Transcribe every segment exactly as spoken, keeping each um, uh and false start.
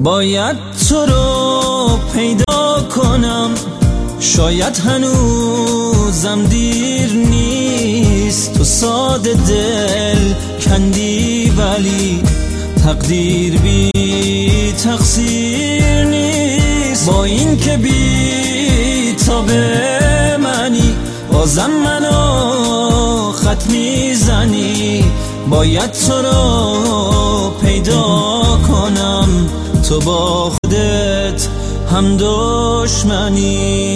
باید تو رو پیدا کنم، شاید هنوزم دیر نیست. تو ساده دل کندی ولی تقدیر بی تقصیر نیست. با این که بی تاب منی بازم منو خط میزنی. باید تو رو پیدا کنم، تو با خودت هم دشمنی.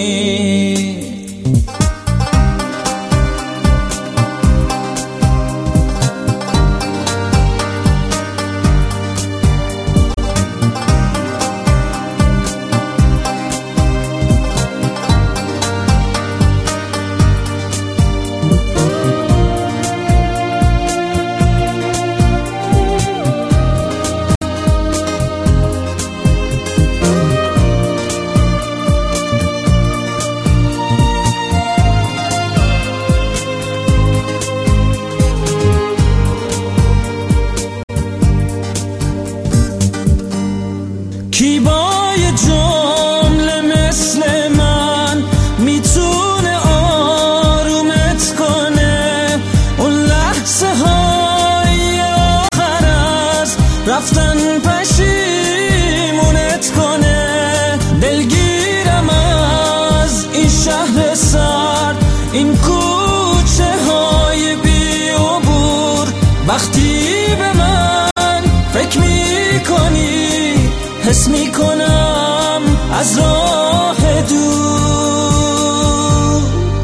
کی با یه جمله مثل من میتونه آرومت کنه؟ اون لحظه های آخر از رفتن پشیمونت کنه. دلگیرم از این شهر سرد، این کوچه های بی عبور. وقتی به من فکر میکنی حس میکنم از راه دور.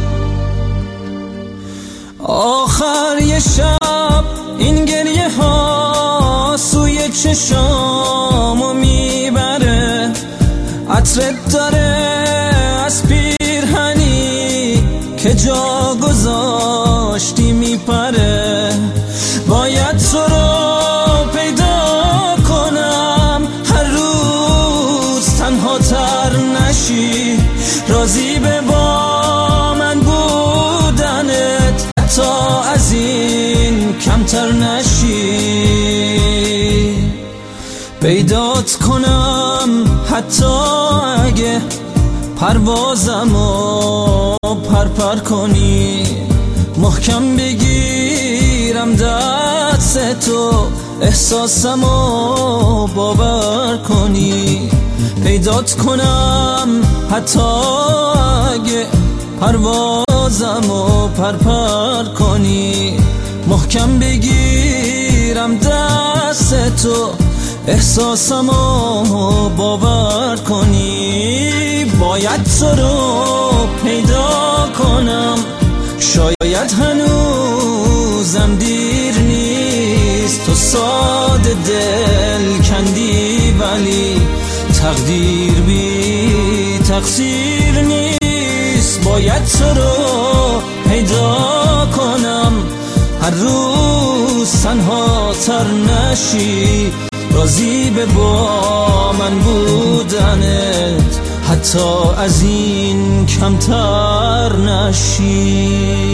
آخر یه شب این گریه ها سوی چشامو میبره. عطرت داره از پیرهنی که جا گذاشتی میپره. باید تو رو پیدا کنم، هر روز تنها تر نشی. راضی به با من بودنت، حتی از این کمتر نشی. پیدات کنم حتی اگه پروازمو پرپر کنی. محکم بگیرم دست تو، احساسمو باور کنی. پیدات کنم حتی اگه پروازمو پرپر کنی. محکم بگیرم دست تو، احساسمو باور کنی. باید تو رو پیدا کنم، شاید هنوزم دیر نیست. تو ساده دل کندی ولی تقدیر بی تقصیر نیست. باید تو رو پیدا کنم، هر روز تنها تر نشی. راضی به با من بودنت، حتی از این کمتر نشی.